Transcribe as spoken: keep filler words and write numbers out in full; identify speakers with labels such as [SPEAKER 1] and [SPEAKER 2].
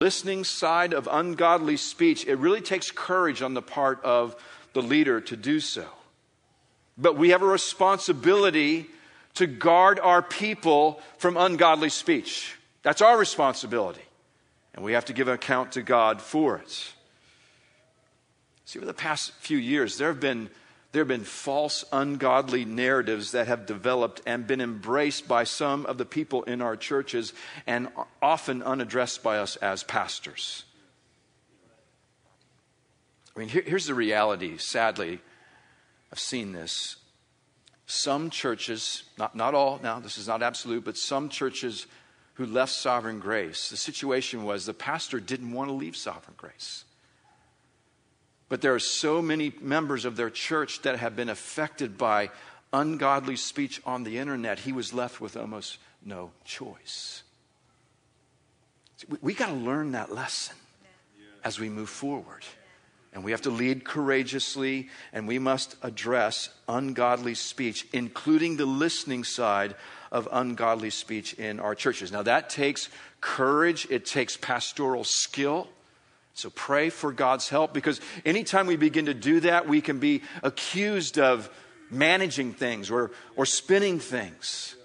[SPEAKER 1] listening side of ungodly speech, it really takes courage on the part of the leader to do so. But we have a responsibility to guard our people from ungodly speech. That's our responsibility. And we have to give an account to God for it. See, over the past few years, there have been, there have been false, ungodly narratives that have developed and been embraced by some of the people in our churches and often unaddressed by us as pastors. I mean, here, here's the reality, sadly. I've seen this. Some churches, not, not all, now this is not absolute, but some churches who left Sovereign Grace, the situation was the pastor didn't want to leave Sovereign Grace. But there are so many members of their church that have been affected by ungodly speech on the internet, he was left with almost no choice. We, we got to learn that lesson as we move forward. And we have to lead courageously, and we must address ungodly speech, including the listening side of ungodly speech in our churches. Now that takes courage, it takes pastoral skill. So pray for God's help, because anytime we begin to do that, we can be accused of managing things or, or spinning things.